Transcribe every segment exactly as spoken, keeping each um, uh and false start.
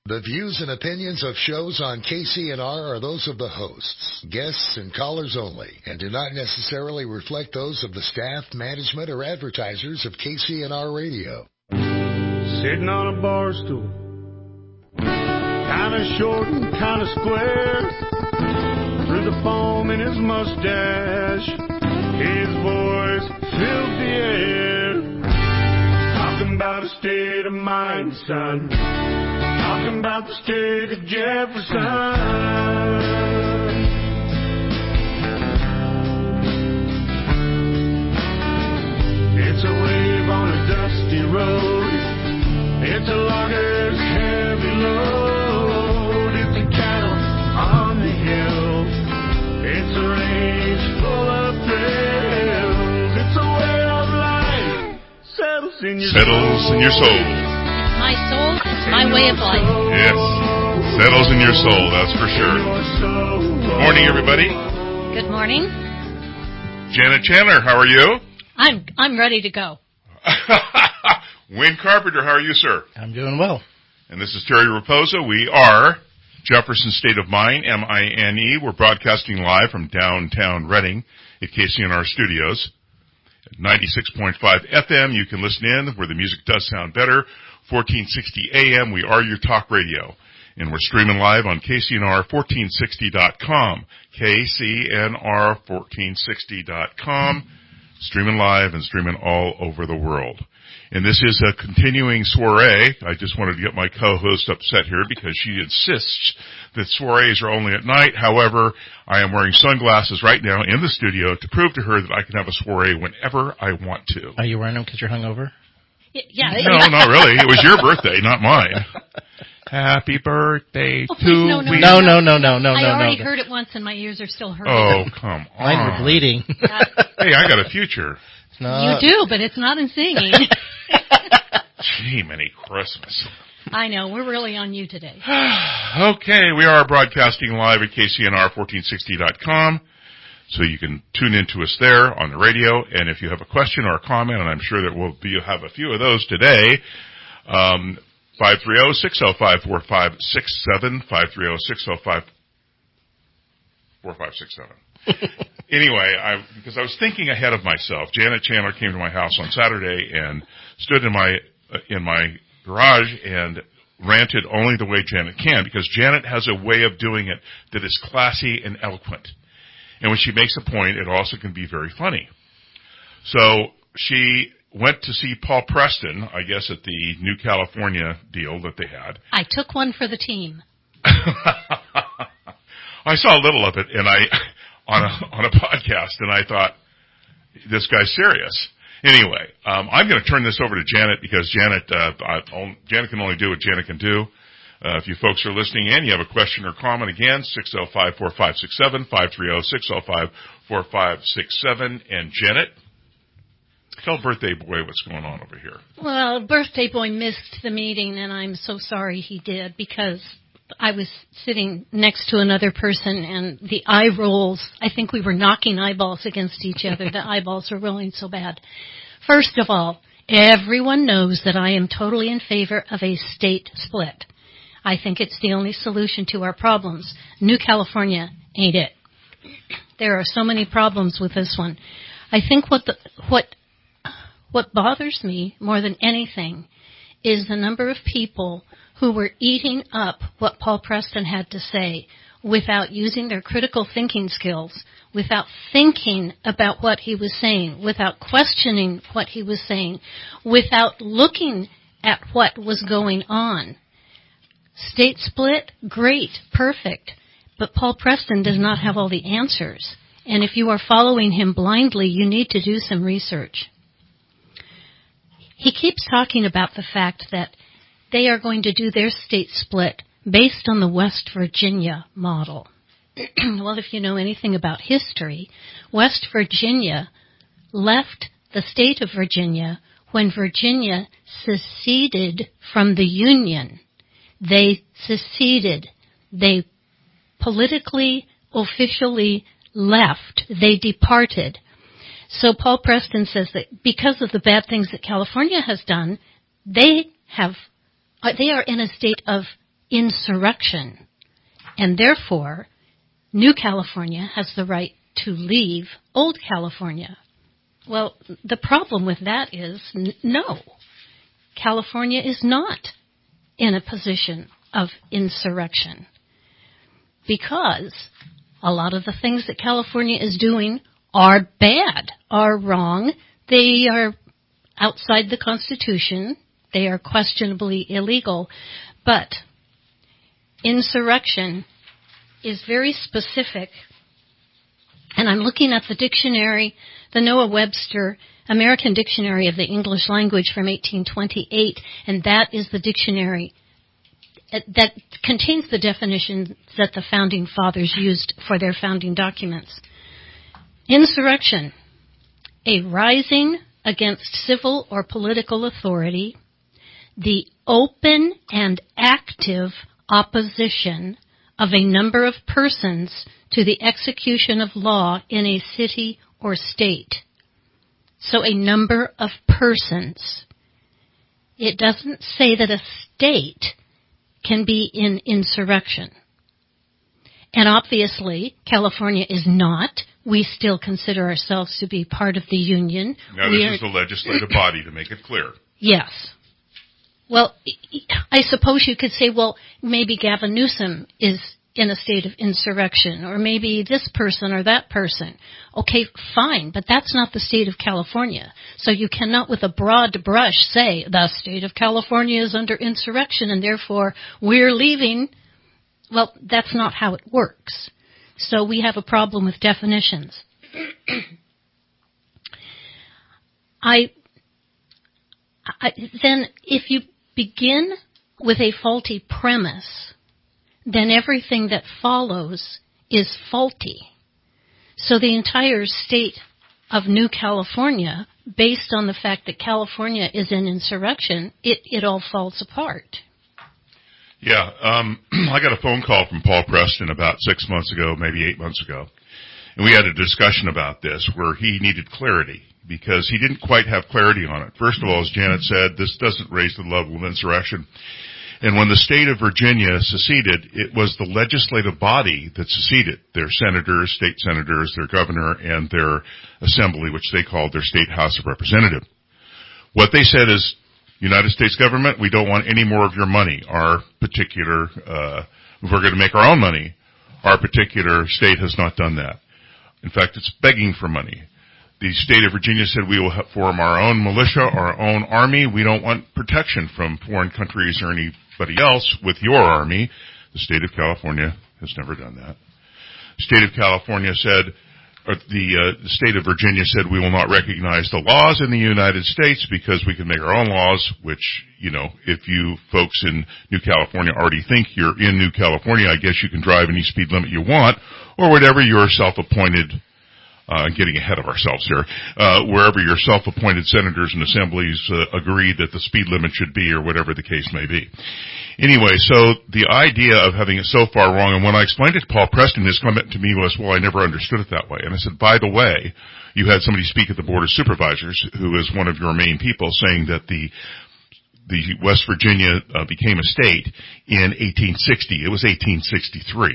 The views and opinions of shows on K C N R are those of the hosts, guests, and callers only, and do not necessarily reflect those of the staff, management, or advertisers of K C N R Radio. Sitting on a bar stool, kind of short and kind of square, through the foam in his mustache, his voice filled the air, talking about a state of mind, son. Talking about the state of Jefferson. It's a wave on a dusty road. It's a logger's heavy load. It's a cattle on the hill. It's a range full of thrills. It's a way of life settles in your settles soul. in your soul. My soul is my way of life. Yes. Settles in your soul, that's for sure. Good morning, everybody. Good morning. Janet Chandler, how are you? I'm I'm ready to go. Wayne Carpenter, how are you, sir? I'm doing well. And this is Terry Raposa. We are Jefferson State of Mind, M I N E. We're broadcasting live from downtown Reading at K C N R Studios. At ninety-six point five F M, you can listen in where the music does sound better. fourteen sixty A M, we are your talk radio. And we're streaming live on K C N R fourteen sixty dot com. K C N R fourteen sixty dot com. Streaming live and streaming all over the world. And this is a continuing soiree. I just wanted to get my co-host upset here because she insists that soirees are only at night. However, I am wearing sunglasses right now in the studio to prove to her that I can have a soiree whenever I want to. Are you wearing them because you're hungover? Yeah. No, not really. It was your birthday, not mine. Happy birthday oh, to no, no, we. No, no, no, no, no, I no. already no. heard it once and my ears are still hurting. Oh, come on. Mine were bleeding. Hey, I got a future. No. You do, but it's not in singing. Gee, many Christmas. I know. We're really on you today. Okay, we are broadcasting live at K C N R fourteen sixty dot com. So you can tune in to us there on the radio. And if you have a question or a comment, and I'm sure that we'll be, have a few of those today, um, five three zero, six zero five, four five six seven, five three zero, six zero five, four five six seven. Anyway, I, because I was thinking ahead of myself, Janet Chandler came to my house on Saturday and stood in my, uh, in my garage and ranted only the way Janet can, because Janet has a way of doing it that is classy and eloquent. And when she makes a point, it also can be very funny. So she went to see Paul Preston, I guess, at the New California deal that they had. I took one for the team. I saw a little of it, and I on a on a podcast, and I thought, this guy's serious. Anyway, um, I'm going to turn this over to Janet because Janet uh, I, Janet can only do what Janet can do. Uh, if you folks are listening in, you have a question or comment, again, six zero five, four five six seven, five three zero, six zero five, four five six seven. And Janet, tell Birthday Boy what's going on over here. Well, Birthday Boy missed the meeting, and I'm so sorry he did, because I was sitting next to another person, and the eye rolls, I think we were knocking eyeballs against each other. The eyeballs are rolling so bad. First of all, everyone knows that I am totally in favor of a state split. I think it's the only solution to our problems. New California ain't it. There are so many problems with this one. I think what the, what what bothers me more than anything is the number of people who were eating up what Paul Preston had to say without using their critical thinking skills, without thinking about what he was saying, without questioning what he was saying, without looking at what was going on. State split, great, perfect. But Paul Preston does not have all the answers. And if you are following him blindly, you need to do some research. He keeps talking about the fact that they are going to do their state split based on the West Virginia model. Well, if you know anything about history, West Virginia left the state of Virginia when Virginia seceded from the Union. They seceded. They politically, officially left. They departed. So Paul Preston says that because of the bad things that California has done, they have, they are in a state of insurrection, and therefore New California has the right to leave Old California. Well, the problem with that is n- no. California is not in a position of insurrection because a lot of the things that California is doing are bad, are wrong. They are outside the Constitution. They are questionably illegal. But insurrection is very specific. And I'm looking at the dictionary, the Noah Webster American Dictionary of the English Language from eighteen twenty-eight, and that is the dictionary that contains the definitions that the Founding Fathers used for their founding documents. Insurrection, a rising against civil or political authority, the open and active opposition of a number of persons to the execution of law in a city or state. So a number of persons. It doesn't say that a state can be in insurrection. And obviously, California is not. We still consider ourselves to be part of the Union. Now, we this are, is the legislative body, to make it clear. Yes. Well, I suppose you could say, well, maybe Gavin Newsom is in a state of insurrection, or maybe this person or that person. Okay, fine, but that's not the state of California. So you cannot with a broad brush say the state of California is under insurrection and therefore we're leaving. Well, that's not how it works. So we have a problem with definitions. I, I then if you begin with a faulty premise, then everything that follows is faulty. So the entire state of New California, based on the fact that California is in insurrection, it, it all falls apart. Yeah, um, I got a phone call from Paul Preston about six months ago, maybe eight months ago, and we had a discussion about this where he needed clarity because he didn't quite have clarity on it. First of all, as Janet said, this doesn't raise the level of insurrection. And when the state of Virginia seceded, it was the legislative body that seceded. Their senators, state senators, their governor, and their assembly, which they called their state House of Representatives. What they said is, United States government, we don't want any more of your money. Our particular, uh, if we're going to make our own money, our particular state has not done that. In fact, it's begging for money. The state of Virginia said we will form our own militia, our own army. We don't want protection from foreign countries or anybody else with your army. The state of California has never done that. The state of California said, or the, uh, the state of Virginia said we will not recognize the laws in the United States because we can make our own laws, which, you know, if you folks in New California already think you're in New California, I guess you can drive any speed limit you want or whatever your self-appointed Uh, getting ahead of ourselves here, uh, wherever your self-appointed senators and assemblies uh, agree that the speed limit should be or whatever the case may be. Anyway, so the idea of having it so far wrong, and when I explained it to Paul Preston, his comment to me was, well, I never understood it that way. And I said, by the way, you had somebody speak at the Board of Supervisors, who is one of your main people, saying that the the West Virginia uh, became a state in eighteen sixty. It was eighteen sixty-three.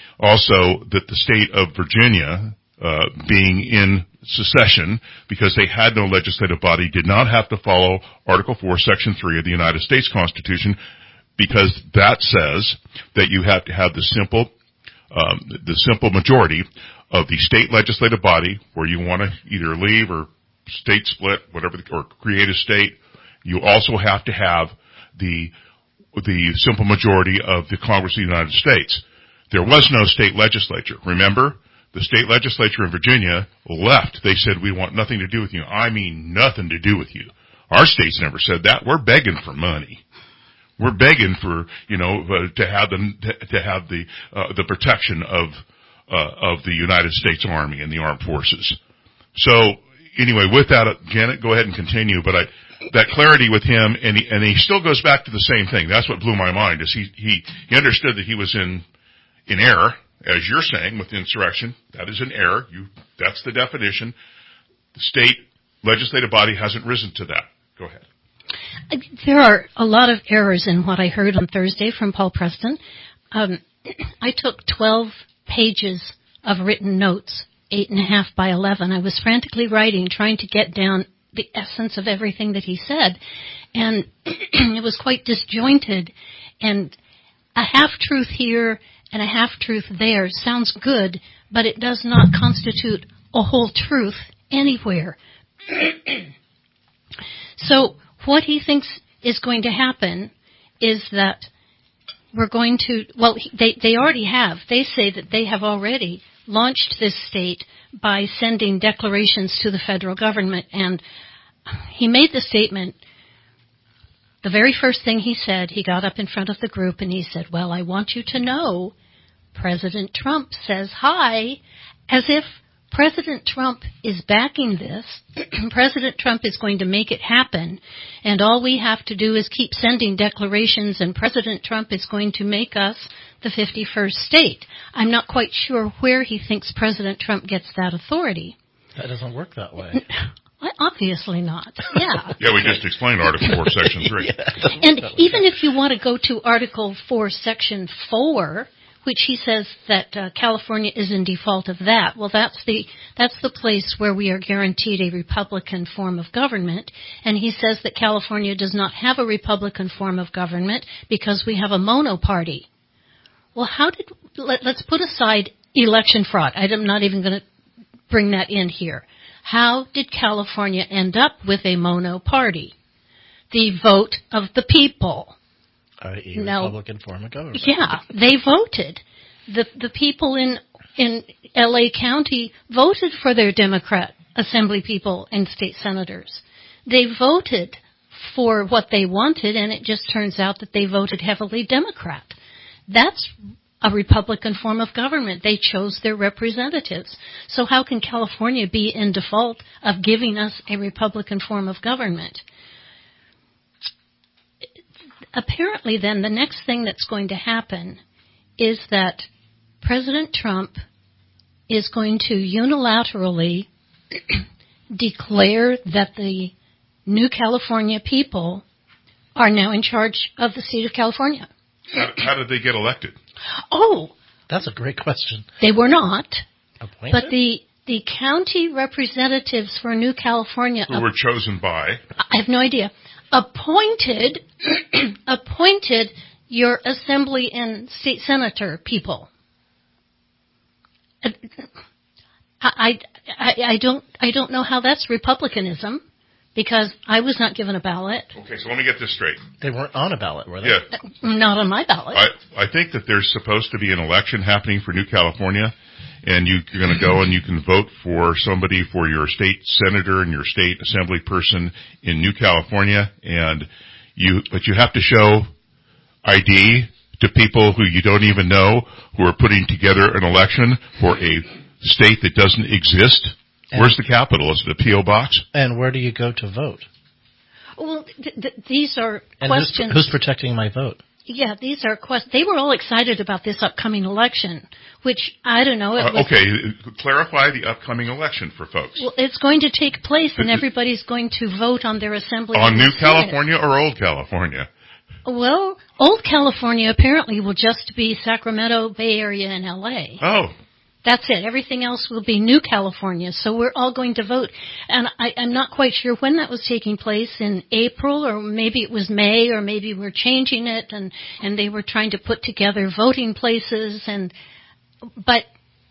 Also, that the state of Virginia, Uh, being in secession because they had no legislative body, did not have to follow Article four, Section three of the United States Constitution because that says that you have to have the simple, um, the simple majority of the state legislative body where you want to either leave or state split, whatever, the, or create a state. You also have to have the, the simple majority of the Congress of the United States. There was no state legislature. Remember? The state legislature in Virginia left. They said, we want nothing to do with you. I mean, nothing to do with you. Our states never said that. We're begging for money. We're begging for, you know, uh, to have the, to have the, uh, the protection of, uh, of the United States Army and the armed forces. So, anyway, with that, uh, Janet, go ahead and continue, but I, that clarity with him, and he, and he still goes back to the same thing. That's what blew my mind, is he, he, he understood that he was in, in error. As you're saying, with insurrection, that is an error. You, that's the definition. The state legislative body hasn't risen to that. Go ahead. There are a lot of errors in what I heard on Thursday from Paul Preston. Um, I took twelve pages of written notes, eight and a half by eleven. I was frantically writing, trying to get down the essence of everything that he said. And it was quite disjointed. And a half-truth here and a half-truth there sounds good, but it does not constitute a whole truth anywhere. So what he thinks is going to happen is that we're going to, well, they, they already have. They say that they have already launched this state by sending declarations to the federal government. And he made the statement, the very first thing he said, he got up in front of the group and he said, well, I want you to know President Trump says hi, as if President Trump is backing this. President Trump is going to make it happen, and all we have to do is keep sending declarations, and President Trump is going to make us the fifty-first state. I'm not quite sure where he thinks President Trump gets that authority. That doesn't work that way. Obviously not. Yeah. Yeah, we just explained Article four, Section three. Yeah, and even if you want to go to Article four, Section four, which he says that uh, California is in default of that. Well, that's the that's the place where we are guaranteed a Republican form of government, and he says that California does not have a Republican form of government because we have a mono-party. Well, how did let, let's put aside election fraud. I'm not even going to bring that in here. How did California end up with a mono-party? The vote of the people. A No. Republican form of government. Yeah, they voted. The the people in in L A County voted for their Democrat assembly people and state senators. They voted for what they wanted, and it just turns out that they voted heavily Democrat. That's a Republican form of government. They chose their representatives. So how can California be in default of giving us a Republican form of government? Apparently, then, the next thing that's going to happen is that President Trump is going to unilaterally declare that the new California people are now in charge of the state of California. How, how did they get elected? Oh, That's a great question. they were not, Appointed? but the the county representatives for New California, Who were chosen by? I have no idea, appointed appointed your assembly and state senator people. I, I, I don't I don't know how that's Republicanism, because I was not given a ballot. Okay, so let me get this straight. They weren't on a ballot, were they? Yeah, Not on my ballot. I, I think that there's supposed to be an election happening for New California, and you, you're going to go and you can vote for somebody for your state senator and your state assembly person in New California, and you, but you have to show I D to people who you don't even know who are putting together an election for a state that doesn't exist. And Where's the capital? Is it a P O box? And where do you go to vote? Well, th- th- these are And questions. who's, who's protecting my vote? Yeah, these are questions. They were all excited about this upcoming election, which, I don't know. It Uh, was, okay, clarify the upcoming election for folks. Well, it's going to take place, and everybody's going to vote on their assembly. On and New Senate. California or Old California? Well, Old California apparently will just be Sacramento, Bay Area, and L A. Oh, That's it. Everything else will be New California. So we're all going to vote. And I, I'm not quite sure when that was taking place, in April, or maybe it was May, or maybe we're changing it, and, and they were trying to put together voting places. And But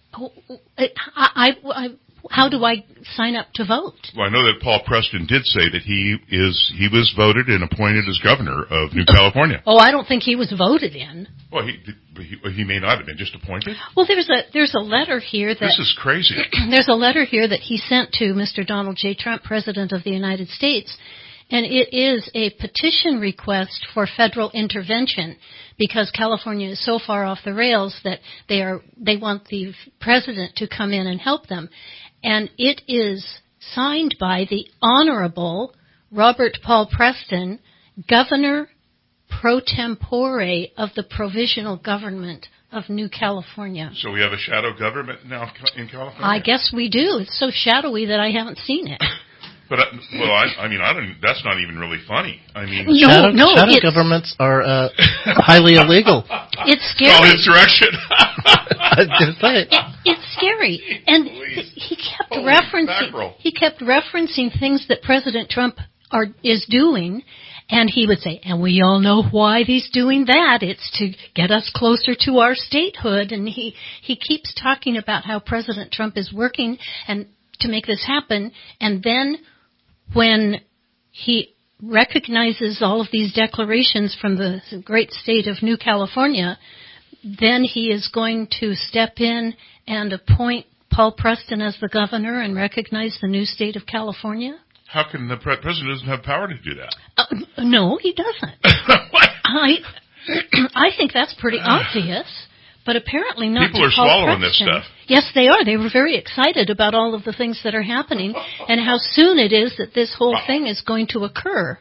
I, I, I, how do I sign up to vote? well, I know that Paul Preston did say that he is he was voted and appointed as governor of New California. Oh, I don't think he was voted in. Well, he he, he may not have been just appointed. Well, there's a there's a letter here that This is crazy. there's a letter here that he sent to Mister Donald J. Trump, President of the United States, and it is a petition request for federal intervention because California is so far off the rails that they are they want the president to come in and help them, and it is signed by the Honorable Robert Paul Preston, Governor pro tempore of the Provisional Government of New California. So we have a shadow government now in California? I guess we do. It's so shadowy that I haven't seen it. But uh, well, I, I mean, I don't. That's not even really funny. I mean, No, shadow, no, shadow it's- governments are uh, highly illegal. It's it's all scary. insurrection. I was going to say. It, it's scary, and he, he kept Holy referencing. mackerel. He kept referencing things that President Trump are is doing, and he would say, "And we all know why he's doing that. It's to get us closer to our statehood." And he he keeps talking about how President Trump is working and to make this happen, and then when he recognizes all of these declarations from the great state of New California, then he is going to step in and appoint Paul Preston as the governor and recognize the new state of California? How can the pre- president doesn't have power to do that? Uh, no, he doesn't. What? I I think that's pretty obvious, but apparently not People to are Paul swallowing this Preston. stuff. Yes, they are. They were very excited about all of the things that are happening and how soon it is that this whole thing is going to occur.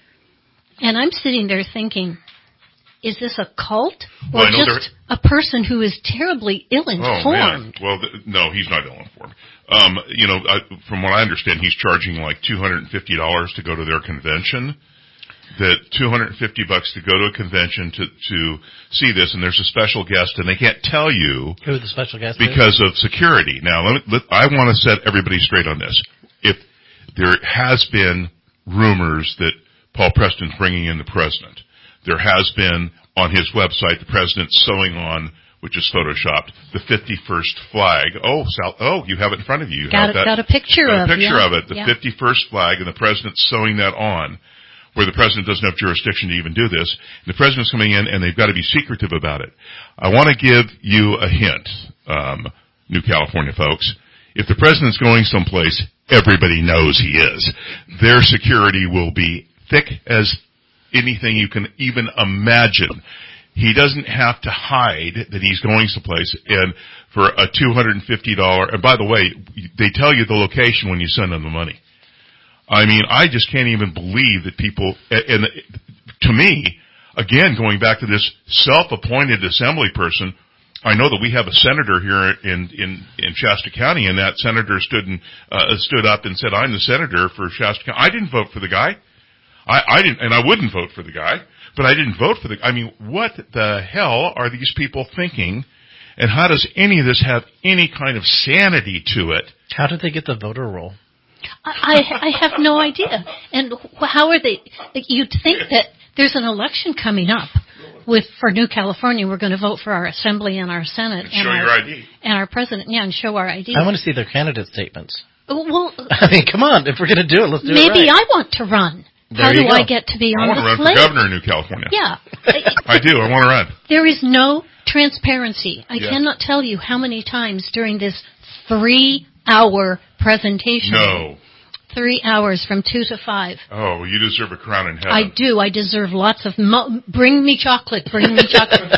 And I'm sitting there thinking, is this a cult or Well, I know just a person who is terribly Oh, man. ill-informed? Well, th- no, he's not ill-informed. Um, you know, I, from what I understand, he's charging like two hundred fifty dollars to go to their convention. That two hundred fifty bucks to go to a convention to, to see this, and there's a special guest, and they can't tell you Who the special guest is? because of security. Now, let me, let, I want to set everybody straight on this. If there has been rumors that Paul Preston's bringing in the president, there has been on his website the president sewing on, which is photoshopped, the fifty-first flag. Oh, Sal, oh, you have it in front of you. You Got have it- that, got a picture got of, a picture yeah, of it. The yeah. fifty-first flag, and the president's sewing that on, where the president doesn't have jurisdiction to even do this. And the president's coming in, and they've got to be secretive about it. I want to give you a hint, um, New California folks. If the president's going someplace, everybody knows he is. Their security will be thick as anything you can even imagine. He doesn't have to hide that he's going someplace. And for a two hundred fifty dollars, and by the way, they tell you the location when you send them the money. I mean, I just can't even believe that people, and to me, again, going back to this self-appointed assembly person, I know that we have a senator here in, in, in Shasta County, and that senator stood and, uh, stood up and said, I'm the senator for Shasta County. I didn't vote for the guy. I, I didn't, and I wouldn't vote for the guy, but I didn't vote for the, I mean, what the hell are these people thinking? And how does any of this have any kind of sanity to it? How did they get the voter roll? I, I have no idea. And how are they? You'd think that there's an election coming up with for New California. We're going to vote for our assembly and our senate And and show our, your I D. and our president. Yeah, and show our I D. I want to see their candidate statements. Well, I mean, come on. If we're going to do it, let's do maybe it right. I want to run. There How you do go. I get to be I on want to the run slate? for governor in New California. Yeah. I do. I want to run. There is no transparency. I Yeah. cannot tell you how many times during this three-hour presentation. No. Three hours from two to five. Oh, well, you deserve a crown in heaven. I do. I deserve lots of. Mo- bring me chocolate. Bring me chocolate.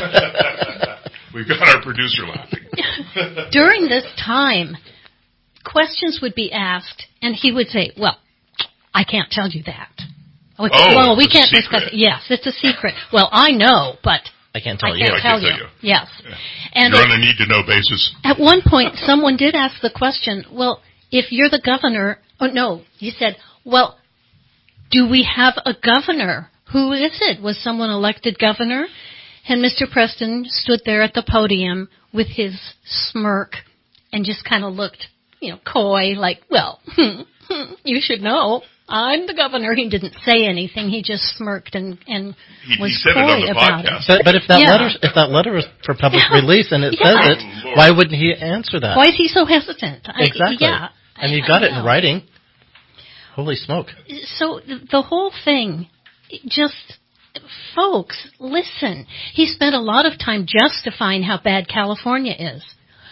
We've got our producer laughing. During this time, questions would be asked, and he would say, "Well, I can't tell you that." We Oh, well, we it's a can't secret. discuss it. Yes, it's a secret. Well, I know, but I can't tell I you. can't I tell can't you. tell you. Yes. And You're at, on a need-to-know basis. at one point, someone did ask the question, "Well, if you're the governor," oh no, he said, "Well, do we have a governor? Who is it? Was someone elected governor?" And Mister Preston stood there at the podium with his smirk and just kind of looked, you know, coy, like, well, you should know. I'm the governor. He didn't say anything. He just smirked and, and He, was he said it coy on the about podcast. it. But, but if that Yeah. letter, if that letter is for public Yeah. release and it Yeah. says Oh, it, Lord. why wouldn't he answer that? Why is he so hesitant? I- Exactly. yeah. And you I- got I it in know. writing. Holy smoke! So the whole thing, just, folks, listen. He spent a lot of time justifying how bad California is.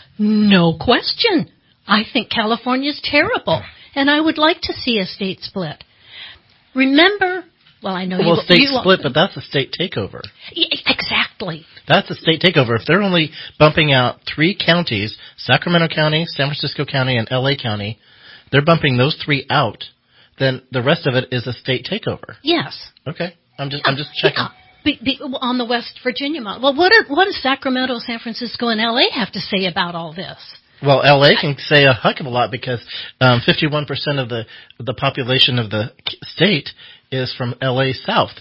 No question. I think California's terrible, and I would like to see a state split. Remember, well, I know you... Well, state you, split, but that's a state takeover. Yeah, exactly. That's a state takeover. If they're only bumping out three counties, Sacramento County, San Francisco County, and L A County, they're bumping those three out, then the rest of it is a state takeover. Yes. Okay. I'm just I'm just checking. Yeah. Be, be, on the West Virginia model. Well, what, are, what does Sacramento, San Francisco, and L A have to say about all this? Well, L A can say a heck of a lot because um, fifty-one percent of the the population of the state is from L A South.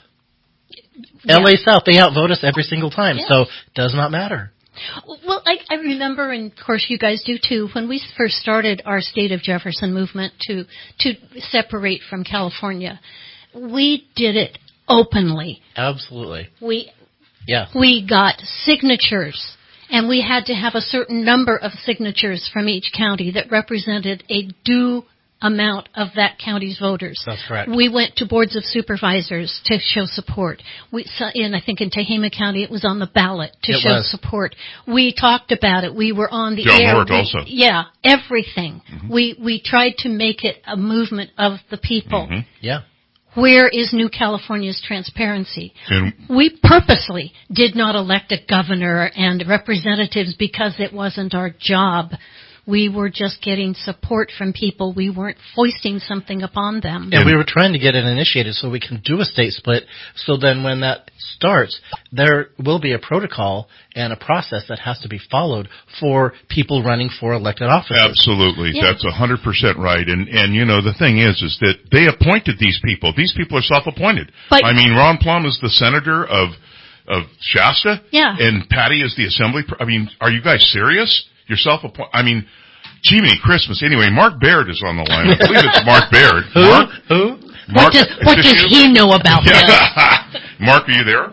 Yeah. L A South, they outvote us every single time, yes. So it does not matter. Well, I, I remember, and of course you guys do too, when we first started our State of Jefferson movement to to separate from California, we did it openly. Absolutely. We yeah. We got signatures, and we had to have a certain number of signatures from each county that represented a due amount of that county's voters. That's correct. We went to boards of supervisors to show support. We, and I think in Tehama County it was on the ballot to it show was. support. We talked about it. We were on the John air. Hort we, also. Yeah, everything. Mm-hmm. We we tried to make it a movement of the people. Mm-hmm. Yeah. Where is New California's transparency? And we purposely did not elect a governor and representatives because it wasn't our job. We were just getting support from people. We weren't foisting something upon them. And we were trying to get it initiated so we can do a state split. So then when that starts, there will be a protocol and a process that has to be followed for people running for elected offices. Absolutely. Yeah. That's one hundred percent right. And, and, you know, the thing is, is that they appointed these people. These people are self-appointed. But, I mean, Ron Plum is the senator of, of Shasta. Yeah. And Patty is the assembly. I mean, are you guys serious? You're self-appointed. I mean, gee, many Christmas. Anyway, Mark Baird is on the line. I believe it's Mark Baird. Who? Mark? Who? Mark, what does, what does he know about yeah. this? Mark, are you there?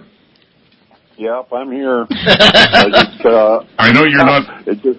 Yep, I'm here. I, just, uh, I know you're not. It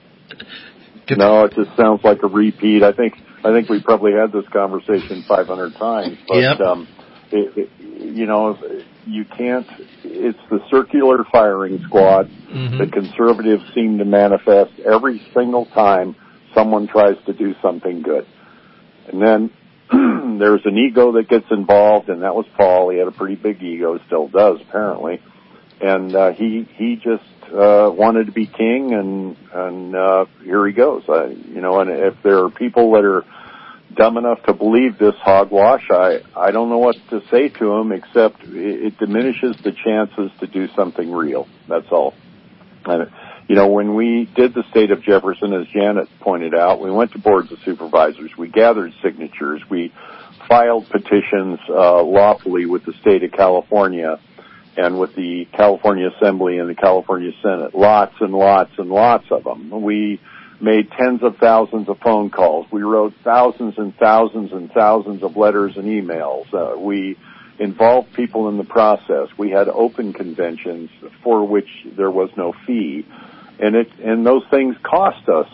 just, no, it just sounds like a repeat. I think I think we probably had this conversation five hundred times. But, yep. um, it, it, you know, you can't, it's the circular firing squad mm-hmm. that conservatives seem to manifest every single time someone tries to do something good. And then there's an ego that gets involved, and that was Paul. He had a pretty big ego, still does apparently. And uh, he he just uh, wanted to be king, and and uh, here he goes. Uh, you know, and if there are people that are dumb enough to believe this hogwash, I I don't know what to say to them except it, it diminishes the chances to do something real. That's all. And you know, when we did the State of Jefferson, as Janet pointed out, we went to boards of supervisors. We gathered signatures. We filed petitions uh, lawfully with the state of California and with the California Assembly and the California Senate. Lots and lots and lots of them. We made tens of thousands of phone calls. We wrote thousands and thousands and thousands of letters and emails. Uh, we involved people in the process. We had open conventions for which there was no fee. And it, and those things cost us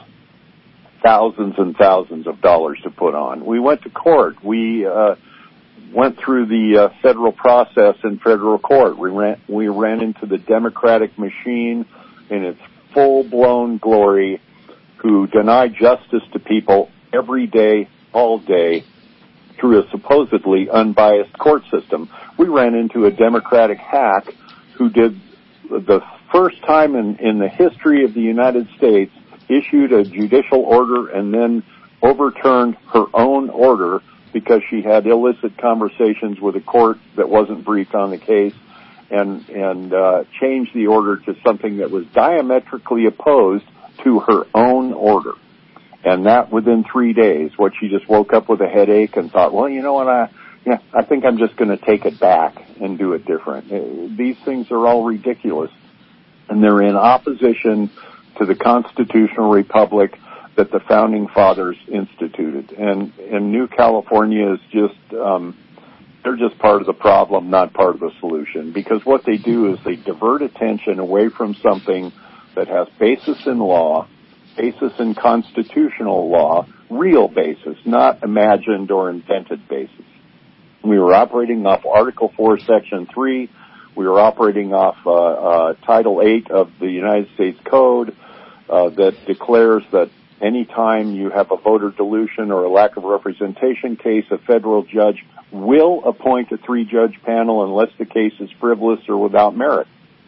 thousands and thousands of dollars to put on. We went to court. We, uh, went through the uh, federal process in federal court. We ran, we ran into the Democratic machine in its full-blown glory, who deny justice to people every day, all day, through a supposedly unbiased court system. We ran into a Democratic hack who did the first time in, in the history of the United States, issued a judicial order and then overturned her own order because she had illicit conversations with a court that wasn't briefed on the case, and and uh, changed the order to something that was diametrically opposed to her own order. And that within three days, what she just woke up with a headache and thought, well, you know what, I, yeah, I think I'm just going to take it back and do it different. Uh, these things are all ridiculous, and they're in opposition to the constitutional republic that the founding fathers instituted. And, and New California is just, um, they're just part of the problem, not part of the solution. Because what they do is they divert attention away from something that has basis in law, basis in constitutional law, real basis, not imagined or invented basis. We were operating off Article four, Section three. We were operating off uh, uh, Title eight of the United States Code uh, that declares that anytime you have a voter dilution or a lack of representation case, a federal judge will appoint a three-judge panel unless the case is frivolous or without merit.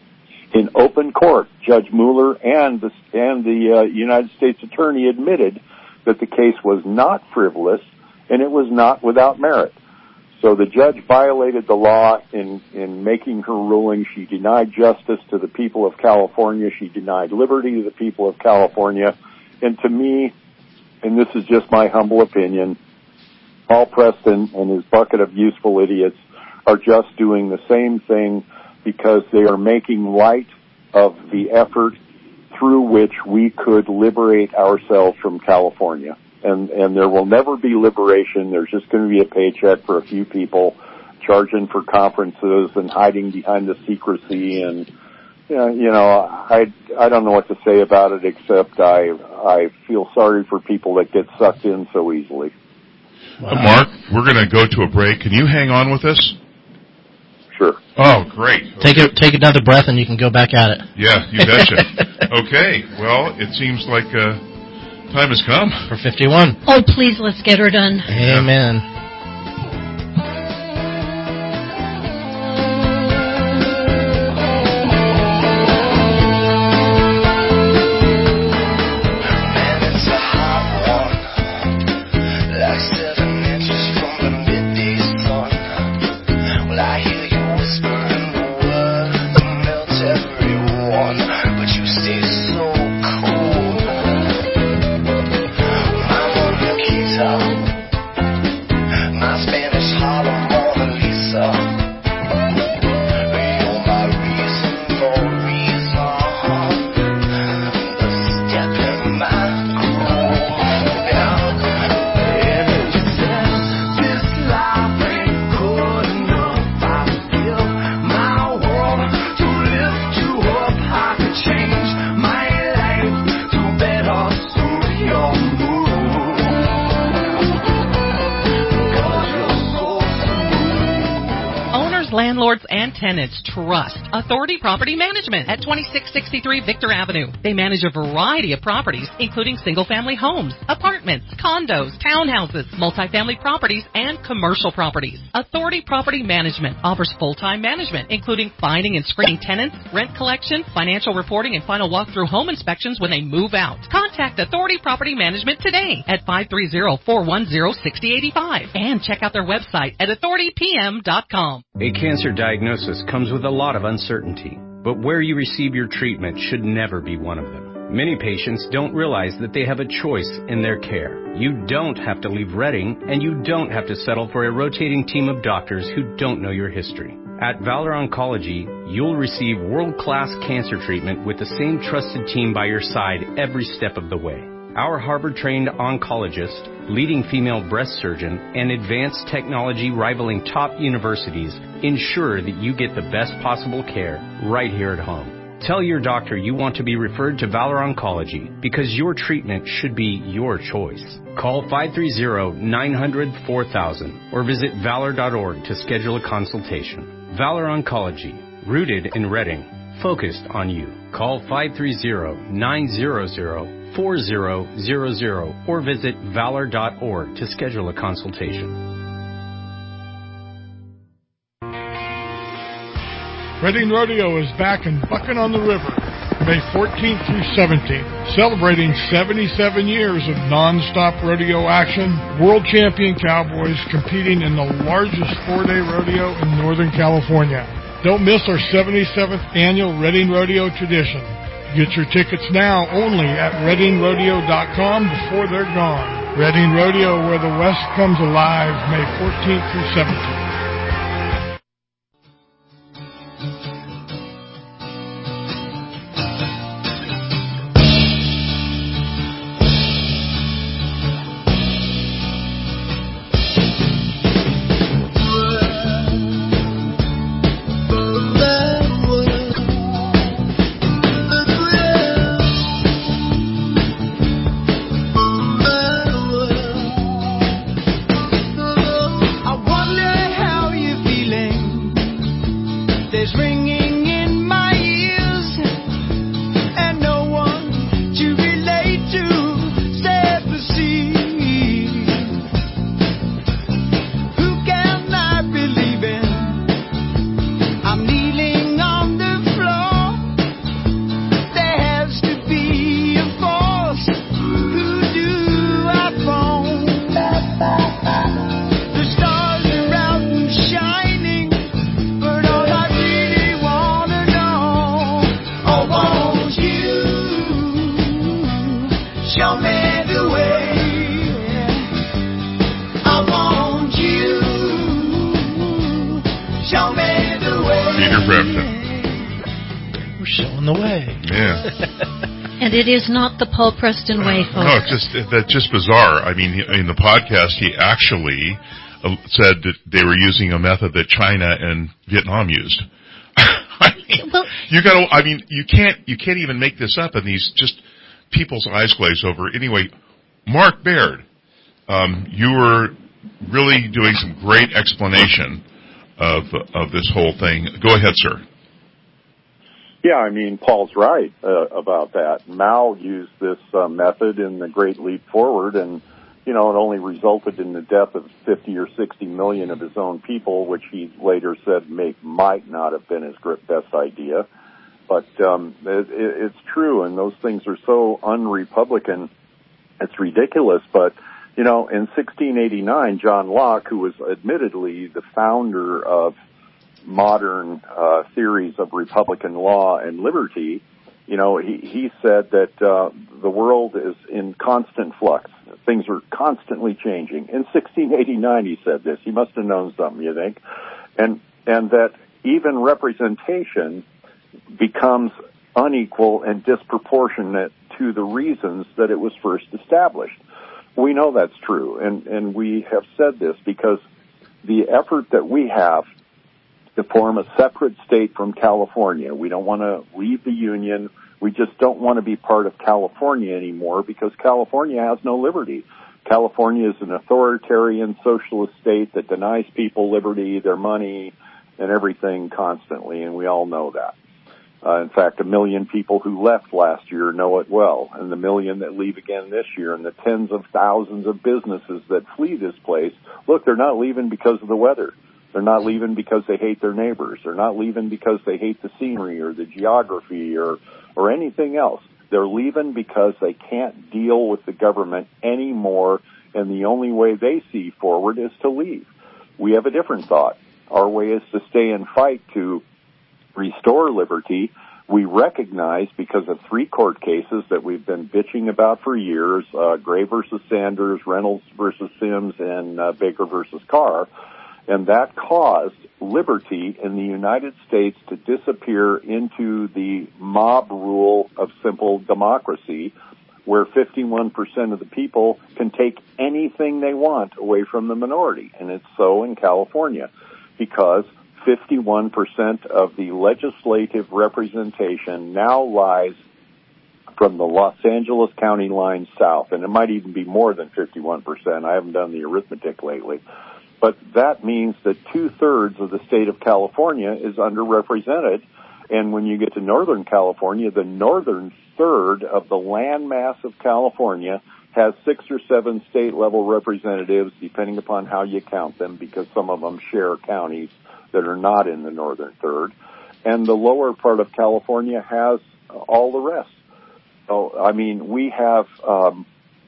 In open court, Judge Mueller and the, and the uh, United States Attorney admitted that the case was not frivolous and it was not without merit. So the judge violated the law in, in making her ruling. She denied justice to the people of California. She denied liberty to the people of California. And to me, and this is just my humble opinion, Paul Preston and his bucket of useful idiots are just doing the same thing because they are making light of the effort through which we could liberate ourselves from California. And, and there will never be liberation. There's just going to be a paycheck for a few people charging for conferences and hiding behind the secrecy. And, you know, you know I, I don't know what to say about it except I, I feel sorry for people that get sucked in so easily. Wow. Uh, Mark, we're going to go to a break. Can you hang on with us? Sure. Oh, great. Okay. Take it, take another breath, and you can go back at it. Yeah, you betcha. Okay. Well, it seems like uh, time has come for fifty-one. Oh, please, let's get her done. Amen. Yeah. Landlords and tenants trust Authority Property Management at twenty-six sixty-three Victor Avenue. They manage a variety of properties, including single-family homes, apartments, condos, townhouses, multifamily properties, and commercial properties. Authority Property Management offers full-time management, including finding and screening tenants, rent collection, financial reporting, and final walkthrough home inspections when they move out. Contact Authority Property Management today at five three zero, four one zero, six zero eight five and check out their website at authority p m dot com. A cancer diagnosis comes with a lot of uncertainty, but where you receive your treatment should never be one of them. Many patients don't realize that they have a choice in their care. You don't have to leave Reading, and you don't have to settle for a rotating team of doctors who don't know your history. At Valor Oncology, you'll receive world-class cancer treatment with the same trusted team by your side every step of the way. Our Harvard-trained oncologist, leading female breast surgeon, and advanced technology rivaling top universities ensure that you get the best possible care right here at home. Tell your doctor you want to be referred to Valor Oncology because your treatment should be your choice. Call five three zero, nine hundred, four thousand or visit valor dot org to schedule a consultation. Valor Oncology, rooted in Reading, focused on you. Call five three zero, nine hundred, four zero zero zero or visit valor dot org to schedule a consultation. Reading Rodeo is back in Bucking on the River, May fourteenth through seventeenth, celebrating seventy-seven years of non-stop rodeo action. World champion cowboys competing in the largest four-day rodeo in Northern California. Don't miss our seventy-seventh annual Reading Rodeo tradition. Get your tickets now only at reading rodeo dot com before they're gone. Reading Rodeo, where the West comes alive, May fourteenth through seventeenth. I wonder on the way. Yeah. And it is not the Paul Preston way, folks. No, it's just that's just bizarre. I mean, in the podcast, he actually said that they were using a method that China and Vietnam used. I mean, well, you got to. I mean, you can't. You can't even make this up, and these just people's eyes glaze over. Anyway, Mark Baird, um, you were really doing some great explanation of of this whole thing. Go ahead, sir. Yeah, I mean, Paul's right uh, about that. Mao used this uh, method in the Great Leap Forward, and, you know, it only resulted in the death of fifty or sixty million of his own people, which he later said may, might not have been his best idea. But um, it, it's true, and those things are so un-Republican, it's ridiculous. But, you know, in sixteen eighty-nine, John Locke, who was admittedly the founder of modern uh, theories of Republican law and liberty, you know, he, he said that uh, the world is in constant flux. Things are constantly changing. In sixteen eighty-nine, he said this. He must have known something, you think? And and that even representation becomes unequal and disproportionate to the reasons that it was first established. We know that's true, and, and we have said this because the effort that we have to form a separate state from California. We don't want to leave the Union. We just don't want to be part of California anymore because California has no liberty. California is an authoritarian socialist state that denies people liberty, their money, and everything constantly, and we all know that. Uh, in fact, a million people who left last year know it well, and the million that leave again this year, and the tens of thousands of businesses that flee this place. Look, they're not leaving because of the weather. They're not leaving because they hate their neighbors. They're not leaving because they hate the scenery or the geography or, or anything else. They're leaving because they can't deal with the government anymore, and the only way they see forward is to leave. We have a different thought. Our way is to stay and fight to restore liberty. We recognize, because of three court cases that we've been bitching about for years, uh, Gray versus Sanders, Reynolds versus Sims, and uh, Baker versus Carr, and that caused liberty in the United States to disappear into the mob rule of simple democracy, where fifty-one percent of the people can take anything they want away from the minority. And it's so in California, because fifty-one percent of the legislative representation now lies from the Los Angeles County line south. And it might even be more than fifty-one percent. I haven't done the arithmetic lately. But that means that two-thirds of the state of California is underrepresented. And when you get to Northern California, the northern third of the landmass of California has six or seven state-level representatives, depending upon how you count them, because some of them share counties that are not in the northern third. And the lower part of California has all the rest. So, I mean, we have um,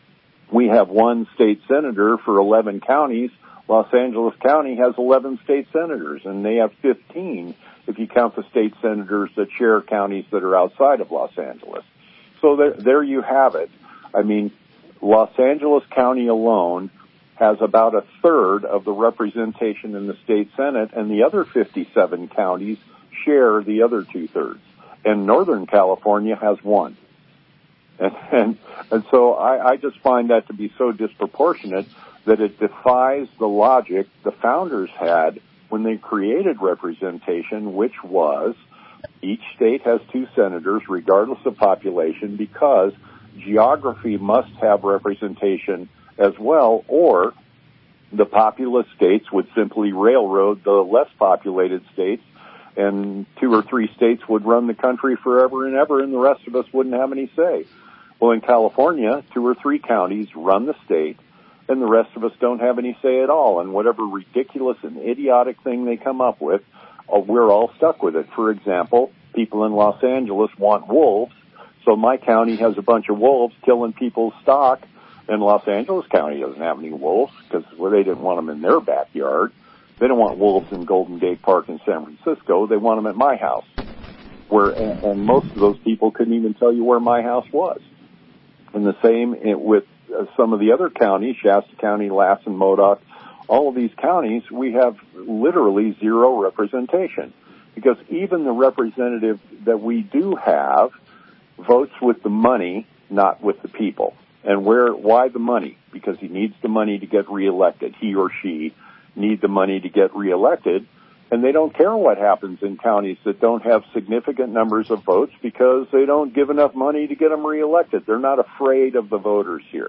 we have one state senator for eleven counties. Los Angeles County has eleven state senators, and they have fifteen if you count the state senators that share counties that are outside of Los Angeles. So there, there you have it. I mean, Los Angeles County alone has about a third of the representation in the state Senate, and the other fifty-seven counties share the other two-thirds. And Northern California has one. And, and, and so I, I just find that to be so disproportionate that it defies the logic the founders had when they created representation, which was each state has two senators regardless of population, because geography must have representation as well, or the populous states would simply railroad the less populated states, and two or three states would run the country forever and ever, and the rest of us wouldn't have any say. Well, in California, two or three counties run the state, and the rest of us don't have any say at all. And whatever ridiculous and idiotic thing they come up with, uh, we're all stuck with it. For example, people in Los Angeles want wolves, so my county has a bunch of wolves killing people's stock, and Los Angeles County doesn't have any wolves because well, they didn't want them in their backyard. They don't want wolves in Golden Gate Park in San Francisco. They want them at my house, where and, and most of those people couldn't even tell you where my house was. And the same with uh, some of the other counties, Shasta County, Lassen, Modoc, all of these counties, we have literally zero representation. because even the representative that we do have votes with the money, not with the people. And where? Why the money? Because he needs the money to get reelected. He or she need the money to get reelected, and they don't care what happens in counties that don't have significant numbers of votes because they don't give enough money to get them reelected. They're not afraid of the voters here.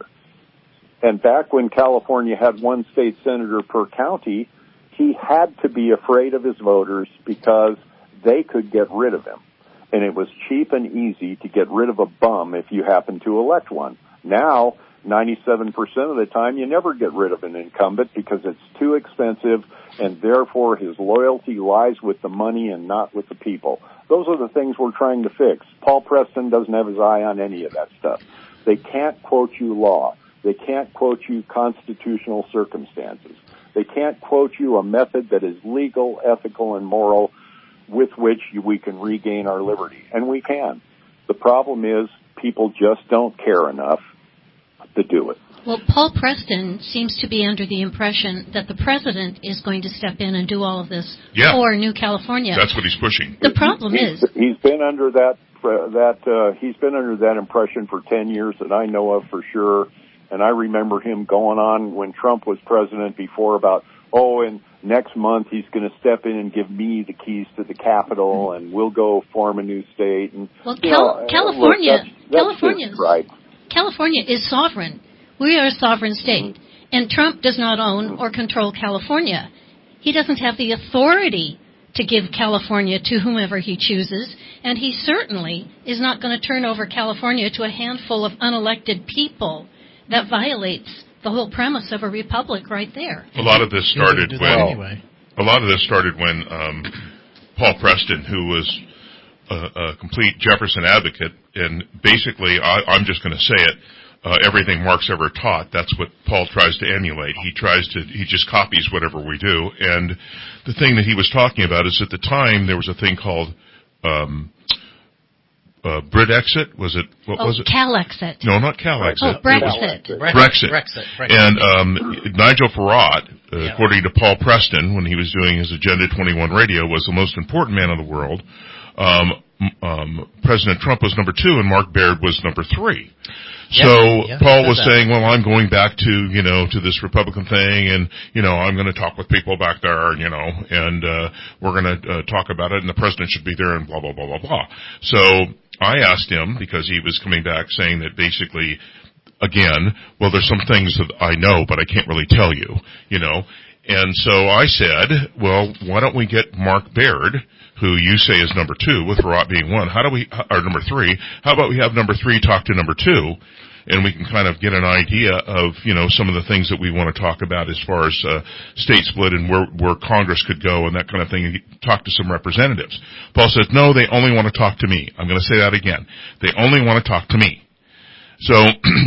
And back when California had one state senator per county, he had to be afraid of his voters because they could get rid of him. And it was cheap and easy to get rid of a bum if you happen to elect one. Now, ninety-seven percent of the time, you never get rid of an incumbent because it's too expensive, and therefore his loyalty lies with the money and not with the people. Those are the things we're trying to fix. Paul Preston doesn't have his eye on any of that stuff. They can't quote you law. They can't quote you constitutional circumstances. They can't quote you a method that is legal, ethical, and moral with which we can regain our liberty. And we can. The problem is people just don't care enough to do it. Well, Paul Preston seems to be under the impression that the president is going to step in and do all of this yeah. for New California. That's what he's pushing. The problem he's, is he's been under that uh, that uh, he's been under that impression for ten years that I know of for sure. And I remember him going on when Trump was president before about, oh, and next month he's going to step in and give me the keys to the Capitol, and we'll go form a new state. And well, you Cal- know, California, look, that's, that's California, right. California is sovereign. We are a sovereign state, mm-hmm. and Trump does not own or control California. He doesn't have the authority to give California to whomever he chooses, and he certainly is not going to turn over California to a handful of unelected people. That violates the whole premise of a republic right there. A lot of this started when anyway. a lot of this started when um, Paul Preston, who was a, a complete Jefferson advocate, and basically, I, I'm just going to say it, uh, everything Mark's ever taught, that's what Paul tries to emulate. He tries to, he just copies whatever we do. And the thing that he was talking about is at the time there was a thing called um, Uh, Brit-Exit, was it, what oh, was it? Cal-Exit. No, not Cal-Exit. Oh, Brexit. Brexit. Brexit. Brexit. And um, Nigel Farage, uh, yeah. according to Paul Preston, when he was doing his Agenda twenty-one radio, was the most important man in the world. Um, um, President Trump was number two, and Mark Baird was number three. So yeah, yeah, Paul was that. saying, well, I'm going back to, you know, to this Republican thing, and, you know, I'm going to talk with people back there, and, you know, and uh, we're going to uh, talk about it, and the president should be there, and blah, blah, blah, blah, blah. So I asked him, because he was coming back saying that basically, again, well, there's some things that I know, but I can't really tell you, you know. And so I said, well, why don't we get Mark Baird, who you say is number two, with Farage being one. How do we, or number three, how about we have number three talk to number two, and we can kind of get an idea of, you know, some of the things that we want to talk about as far as uh, state split and where, where Congress could go and that kind of thing, and talk to some representatives. Paul says, no, they only want to talk to me. I'm going to say that again. They only want to talk to me. So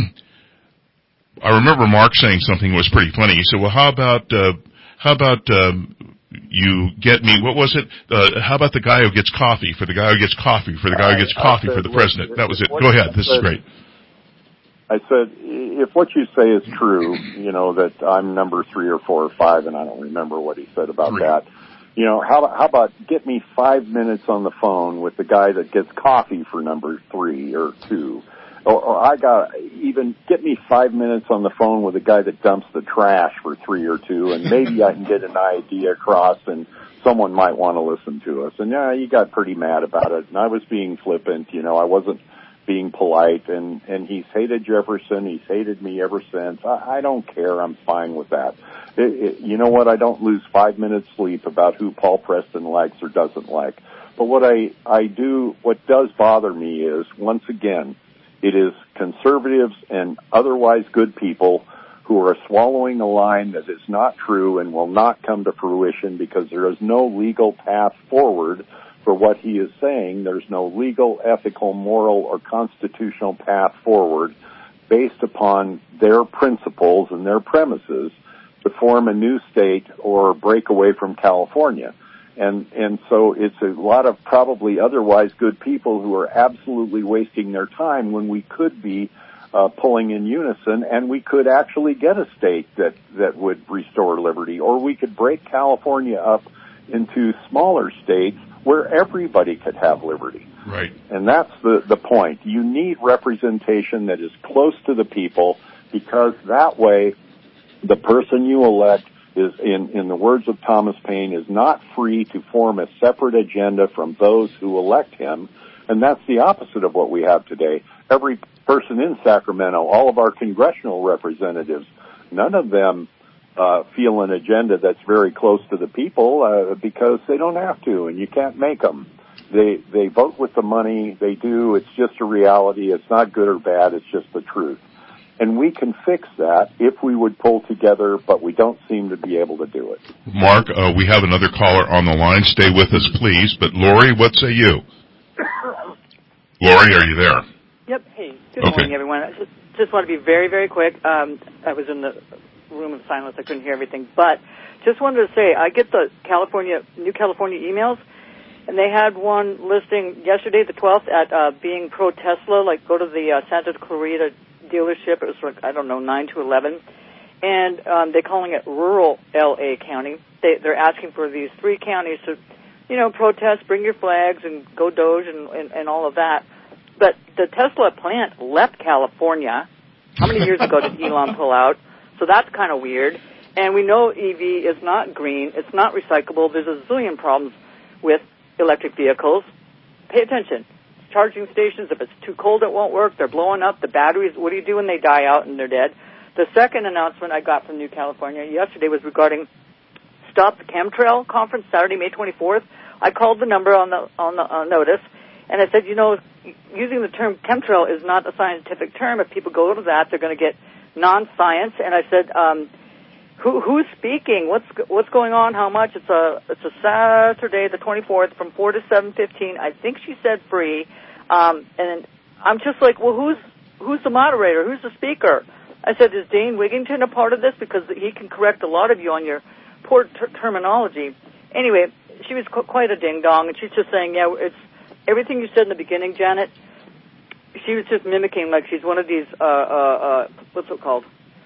I remember Mark saying something that was pretty funny. He said, well, how about, uh, how about, um, you get me, what was it? Uh, how about the guy who gets coffee for the guy who gets coffee for the guy who gets coffee for the president? That was it. Go ahead. This is great. I said, if what you say is true, you know, that I'm number three or four or five, and I don't remember what he said about three. that. You know, how, how about get me five minutes on the phone with the guy that gets coffee for number three or two? Or, or I got, even get me five minutes on the phone with the guy that dumps the trash for three or two, and maybe I can get an idea across and someone might want to listen to us. And yeah, you got pretty mad about it. And I was being flippant, you know, I wasn't being polite, and, and he's hated Jefferson. He's hated me ever since. I, I don't care. I'm fine with that. It, it, you know what? I don't lose five minutes sleep about who Paul Preston likes or doesn't like. But what I, I do, what does bother me is, once again, it is conservatives and otherwise good people who are swallowing a line that is not true and will not come to fruition because there is no legal path forward for what he is saying. There's no legal, ethical, moral, or constitutional path forward based upon their principles and their premises to form a new state or break away from California. And, and so it's a lot of probably otherwise good people who are absolutely wasting their time when we could be uh, pulling in unison, and we could actually get a state that, that would restore liberty, or we could break California up into smaller states, where everybody could have liberty. Right. And that's the, the point. You need representation that is close to the people, because that way the person you elect is, in, in the words of Thomas Paine, is not free to form a separate agenda from those who elect him. And that's the opposite of what we have today. Every person in Sacramento, all of our congressional representatives, none of them uh, feel an agenda that's very close to the people uh, because they don't have to, and you can't make them. They they vote with the money. They do. It's just a reality. It's not good or bad. It's just the truth. And we can fix that if we would pull together, but we don't seem to be able to do it. Mark, uh, we have another caller on the line. Stay with us, please. But Lori, what say you? Lori, are you there? Yep. Hey, good okay. morning, everyone. I just, just want to be very, very quick. Um, I was in the room of silence. I couldn't hear everything. But just wanted to say, I get the California, New California emails, and they had one listing yesterday, the twelfth, at uh, being pro-Tesla, like go to the uh, Santa Clarita dealership. It was like, I don't know, nine to eleven. And um, they're calling it rural L A County. They, they're asking for these three counties to, you know, protest, bring your flags, and go Doge and, and, and all of that. But the Tesla plant left California. How many years ago did Elon pull out? So that's kind of weird. And we know E V is not green. It's not recyclable. There's a zillion problems with electric vehicles. Pay attention. Charging stations, if it's too cold, it won't work. They're blowing up. The batteries, what do you do when they die out and they're dead? The second announcement I got from New California yesterday was regarding Stop the Chemtrail Conference, Saturday, May twenty-fourth. I called the number on the on the uh, notice, and I said, you know, using the term chemtrail is not a scientific term. If people go to that, they're going to get non-science. And I said, um, who, who's speaking? What's what's going on? How much? It's a it's a Saturday, the twenty-fourth, from four to seven fifteen. I think she said free. Um, and I'm just like, well, who's who's the moderator? Who's the speaker? I said, is Dane Wigington a part of this? Because he can correct a lot of you on your poor ter- terminology. Anyway, she was qu- quite a ding-dong, and she's just saying, yeah, it's everything you said in the beginning, Janet. She was just mimicking, like she's one of these, uh, uh, uh, what's it called?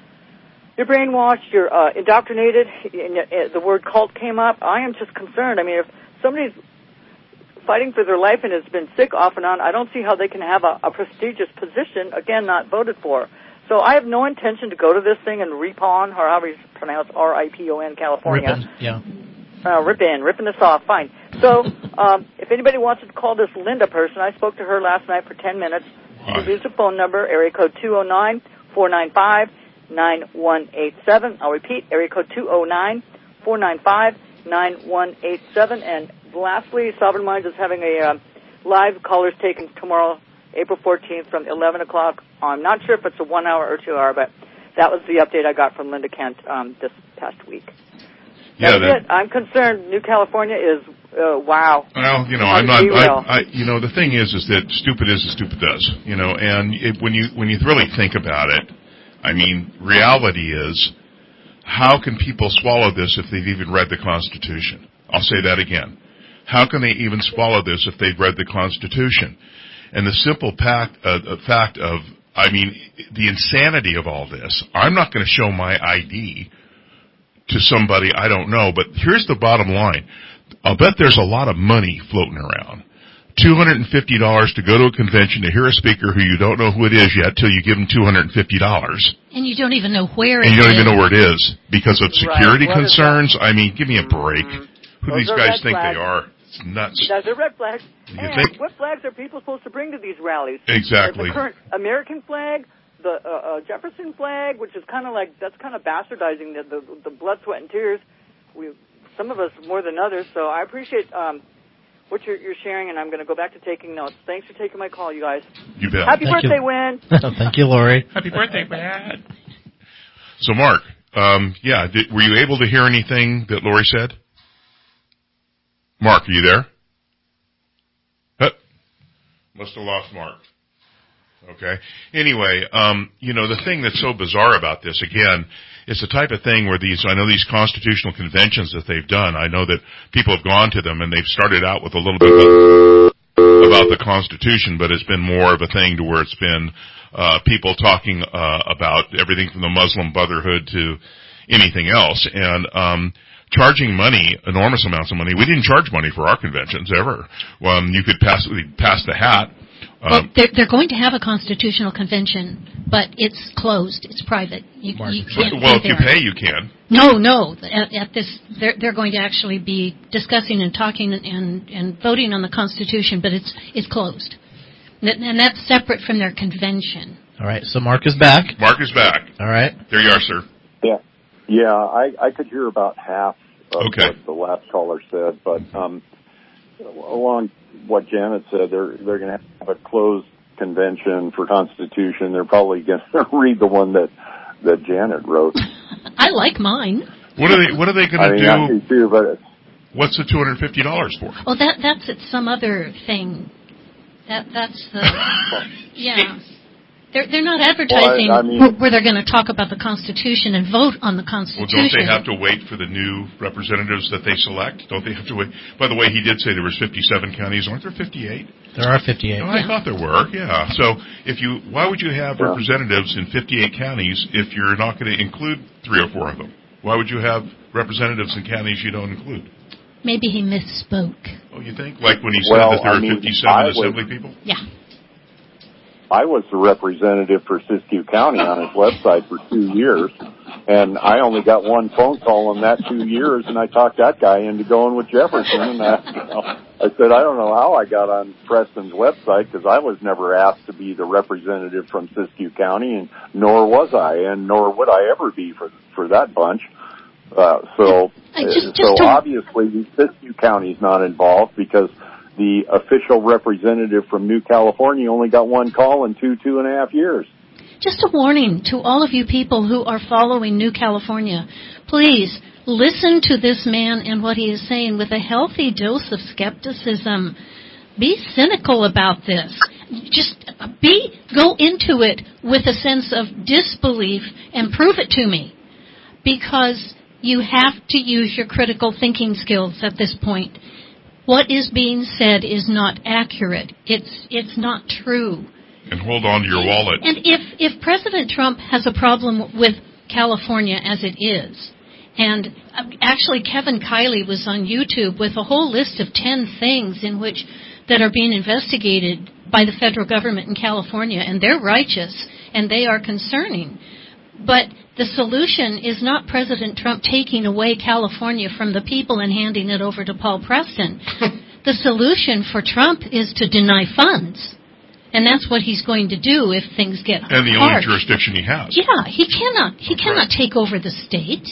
You're brainwashed, you're uh, indoctrinated, and uh, the word cult came up. I am just concerned. I mean, if somebody's fighting for their life and has been sick off and on, I don't see how they can have a, a prestigious position, again, not voted for. So I have no intention to go to this thing in Ripon, or however you pronounce R I P O N, California. Ripon, yeah. Uh, Ripon, ripping this off, fine. So um, if anybody wants to call this Linda person, I spoke to her last night for ten minutes. She used a phone number, area code two oh nine, four nine five, nine one eight seven. I'll repeat, area code two oh nine, four nine five, nine one eight seven. And lastly, Sovereign Minds is having a uh, live callers taken tomorrow, April fourteenth from eleven o'clock. I'm not sure if it's a one hour or two hour, but that was the update I got from Linda Kent um, this past week. Yeah, That's that, it. I'm concerned. New California is, uh, wow. Well, you know, I'm not, I, I, you know, the thing is, is that stupid is as stupid does, you know, and it, when you, when you really think about it, I mean, reality is, how can people swallow this if they've even read the Constitution? I'll say that again. How can they even swallow this if they've read the Constitution? And the simple fact, uh, fact of, I mean, the insanity of all this, I'm not going to show my I D to somebody I don't know, but here's the bottom line. I'll bet there's a lot of money floating around. two hundred fifty dollars to go to a convention to hear a speaker who you don't know who it is yet till you give them two hundred fifty dollars. And you don't even know where and it is. And you don't even know where it is because of security right. concerns. I mean, give me a break. Who do these guys think flags. they are? It's nuts. Those are red flags. You and think? What flags are people supposed to bring to these rallies? Exactly. The current American flag, the uh, uh, Jefferson flag, which is kind of like, that's kind of bastardizing the, the the blood, sweat, and tears. We, some of us more than others. So I appreciate um, what you're, you're sharing, and I'm going to go back to taking notes. Thanks for taking my call, you guys. You bet. Happy Thank birthday, you. Win. Thank you, Lori. Happy birthday, Brad. So, Mark, um, yeah, did, were you able to hear anything that Lori said? Mark, are you there? Huh. Must have lost Mark. Okay. Anyway, um, you know, the thing that's so bizarre about this, again, is the type of thing where these, I know these constitutional conventions that they've done, I know that people have gone to them and they've started out with a little bit of, about the Constitution, but it's been more of a thing to where it's been uh, people talking uh, about everything from the Muslim Brotherhood to anything else. And um, charging money, enormous amounts of money. We didn't charge money for our conventions ever. Um, you could pass, pass the hat. Um, well, they're, they're going to have a constitutional convention, but it's closed. It's private. You, you can't well, if you there. pay, you can. No, no. At, at this, they're, they're going to actually be discussing and talking and, and voting on the Constitution, but it's it's closed, and that's separate from their convention. All right. So Mark is back. Mark is back. All right. There you are, sir. Yeah, yeah. I, I could hear about half of okay. what the last caller said, but um, along what Janet said, they're they're going to have a closed convention for Constitution. They're probably going to read the one that that Janet wrote. I like mine. What are they? What are they going to I mean, do? I do too, but it's, what's the two hundred fifty dollars for? Oh, that that's it's some other thing. That that's the yeah. They're they're not advertising well, I, I mean, where they're going to talk about the Constitution and vote on the Constitution. Well, don't they have to wait for the new representatives that they select? Don't they have to wait? By the way, he did say there was fifty-seven counties. Aren't there fifty-eight? There are fifty-eight. Oh, I yeah. thought there were. Yeah. So if you, why would you have yeah. representatives in fifty-eight counties if you're not going to include three or four of them? Why would you have representatives in counties you don't include? Maybe he misspoke. Oh, you think? Like when he said well, that there I are mean, fifty-seven I assembly was, people? Yeah. I was the representative for Siskiyou County on his website for two years, and I only got one phone call in that two years, and I talked that guy into going with Jefferson. And I, you know, I said, I don't know how I got on Preston's website because I was never asked to be the representative from Siskiyou County, and nor was I, and nor would I ever be for for that bunch. Uh, so, just, just so to... obviously Siskiyou County's not involved because the official representative from New California only got one call in two, two and a half years. Just a warning to all of you people who are following New California. Please listen to this man and what he is saying with a healthy dose of skepticism. Be cynical about this. Just be, go into it with a sense of disbelief and prove it to me. Because you have to use your critical thinking skills at this point. What is being said is not accurate. It's it's not true. And hold on to your wallet. And if, if President Trump has a problem with California as it is, and actually Kevin Kiley was on YouTube with a whole list of ten things in which that are being investigated by the federal government in California, and they're righteous and they are concerning. But the solution is not President Trump taking away California from the people and handing it over to Paul Preston. The solution for Trump is to deny funds. And that's what he's going to do if things get hard. And the only jurisdiction he has. Yeah, he cannot he cannot right. take over the state.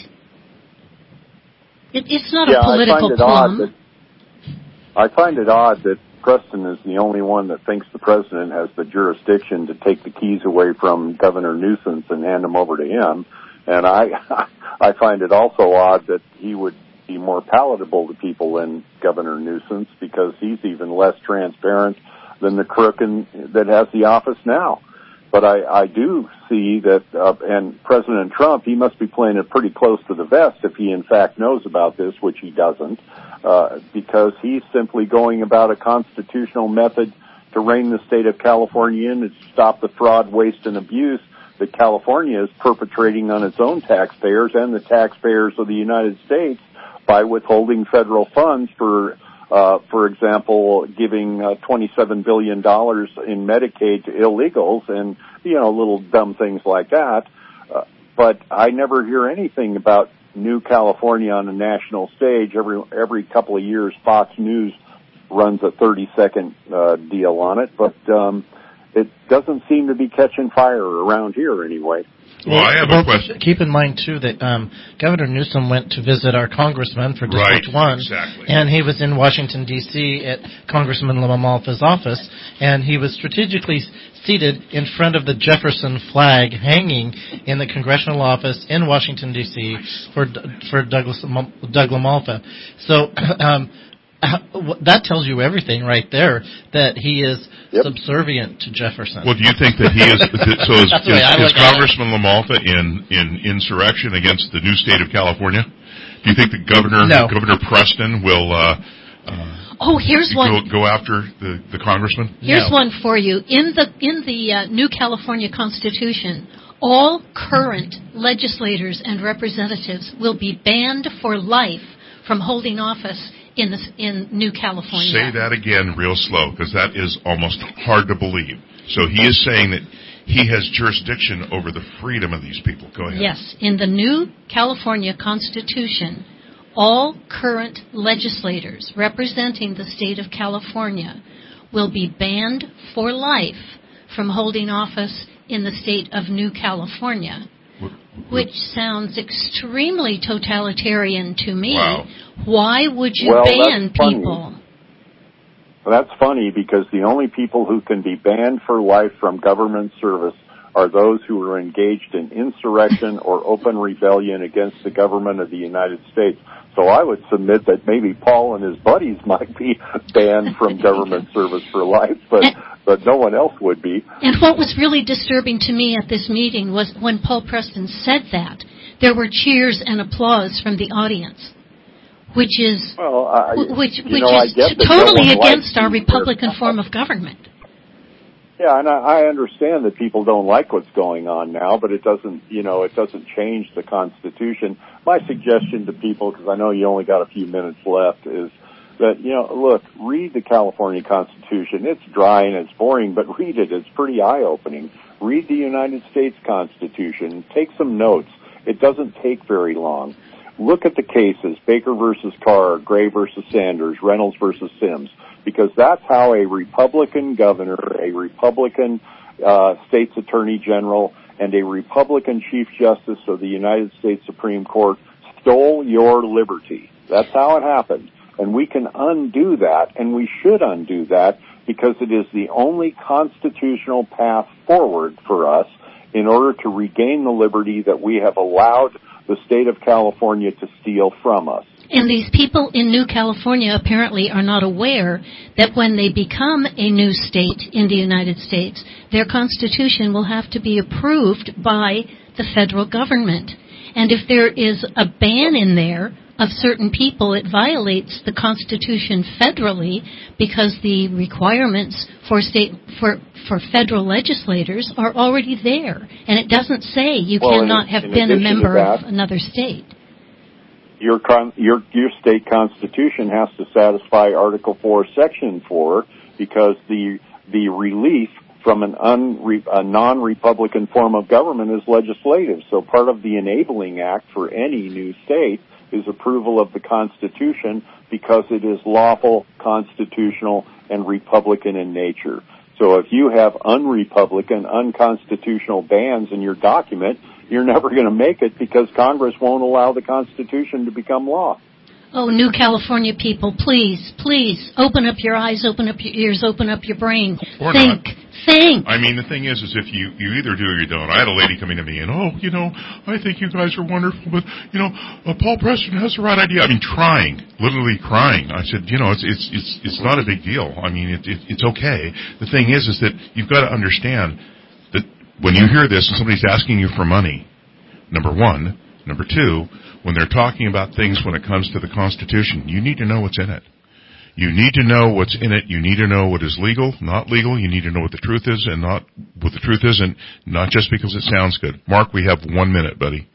It, it's not yeah, a political I find it plum. Odd that, I find it odd that Preston is the only one that thinks the president has the jurisdiction to take the keys away from Governor Newsom and hand them over to him. And I, I find it also odd that he would be more palatable to people than Governor Newsom because he's even less transparent than the crook in, that has the office now. But I, I do see that, uh, and President Trump, he must be playing it pretty close to the vest if he in fact knows about this, which he doesn't, uh, because he's simply going about a constitutional method to rein the state of California in and stop the fraud, waste, and abuse that California is perpetrating on its own taxpayers and the taxpayers of the United States by withholding federal funds for Uh, for example, giving uh, twenty-seven billion dollars in Medicaid to illegals and, you know, little dumb things like that. Uh, but I never hear anything about New California on a national stage. Every every couple of years, Fox News runs a thirty-second uh, deal on it. But um, it doesn't seem to be catching fire around here anyway. Well, I have well, a question. Keep in mind, too, that um, Governor Newsom went to visit our congressman for District right, one. Exactly. And he was in Washington, D C at Congressman LaMalfa's office, and he was strategically seated in front of the Jefferson flag hanging in the congressional office in Washington, D C for for Douglas, Doug LaMalfa. So um, that tells you everything right there, that he is yep. subservient to Jefferson. Well, do you think that he is, so is, is, is Congressman LaMalfa in, in insurrection against the new state of California? Do you think that Governor no. Governor Preston will uh, uh, oh, here's go, one. go after the, the congressman? Here's no. one for you. In the, in the uh, New California Constitution, all current legislators and representatives will be banned for life from holding office in the, in New California. Say that again real slow, because that is almost hard to believe. So he is saying that he has jurisdiction over the freedom of these people. Go ahead. Yes. In the new California Constitution, all current legislators representing the state of California will be banned for life from holding office in the state of New California, which sounds extremely totalitarian to me. Wow. Why would you well, ban that's funny. people? Well, that's funny because the only people who can be banned for life from government service are those who are engaged in insurrection or open rebellion against the government of the United States. So I would submit that maybe Paul and his buddies might be banned from government service for life, but but no one else would be. And what was really disturbing to me at this meeting was when Paul Preston said that, there were cheers and applause from the audience, which is well, I, which you which know, is totally no against our Republican their... form of government. Yeah, and I, I understand that people don't like what's going on now, but it doesn't, you know, it doesn't change the Constitution. My suggestion to people, because I know you only got a few minutes left, is that, you know, look, read the California Constitution. It's dry and it's boring, but read it. It's pretty eye-opening. Read the United States Constitution. Take some notes. It doesn't take very long. Look at the cases, Baker versus Carr, Gray versus Sanders, Reynolds versus Sims, because that's how a Republican governor, a Republican uh, state's attorney general, and a Republican chief justice of the United States Supreme Court stole your liberty. That's how it happened. And we can undo that, and we should undo that, because it is the only constitutional path forward for us in order to regain the liberty that we have allowed the state of California to steal from us. And these people in New California apparently are not aware that when they become a new state in the United States, their constitution will have to be approved by the federal government. And if there is a ban in there of certain people, it violates the Constitution federally, because the requirements for state for for federal legislators are already there, and it doesn't say you well, cannot in, have in been a member that, of another state. Your con, your your state constitution has to satisfy Article Four, Section Four, because the the relief from an unre, a non-Republican form of government is legislative. So part of the enabling act for any new state is approval of the Constitution, because it is lawful, constitutional, and Republican in nature. So if you have unrepublican, unconstitutional bans in your document, you're never going to make it, because Congress won't allow the Constitution to become law. Oh, New California people, please, please, open up your eyes, open up your ears, open up your brain. Or think, not. think. I mean, the thing is, is if you, you either do or you don't. I had a lady coming to me and, oh, you know, I think you guys are wonderful, but, you know, uh, Paul Preston has the right idea. I mean, crying, literally crying. I said, you know, it's, it's, it's, it's not a big deal. I mean, it, it, it's okay. The thing is, is that you've got to understand that when you hear this and somebody's asking you for money, number one, number two, when they're talking about things when it comes to the Constitution, you need to know what's in it. You need to know what's in it. You need to know what is legal, not legal. You need to know what the truth is and not what the truth isn't, not just because it sounds good. Mark, we have one minute, buddy.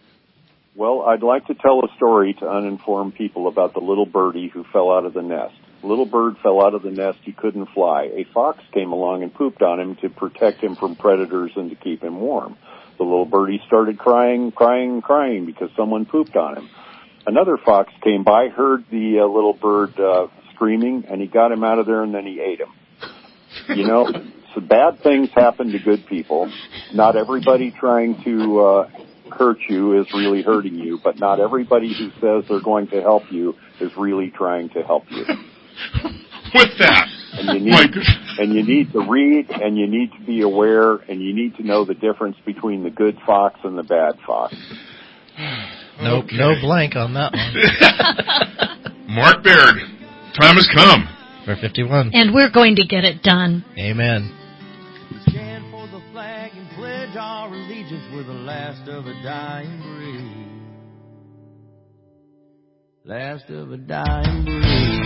Well, I'd like to tell a story to uninformed people about the little birdie who fell out of the nest. The little bird fell out of the nest. He couldn't fly. A fox came along and pooped on him to protect him from predators and to keep him warm. The little birdie started crying, crying, crying because someone pooped on him. Another fox came by, heard the uh, little bird uh, screaming, and he got him out of there, and then he ate him. You know, so bad things happen to good people. Not everybody trying to uh, hurt you is really hurting you, but not everybody who says they're going to help you is really trying to help you. With that. And you need, and you need to read, and you need to be aware, and you need to know the difference between the good fox and the bad fox. Nope, okay. No blank on that one. Mark Baird, time has come. For fifty-one. And we're going to get it done. Amen. We stand for the flag and pledge our allegiance. We're the last of a dying breed. Last of a dying breed.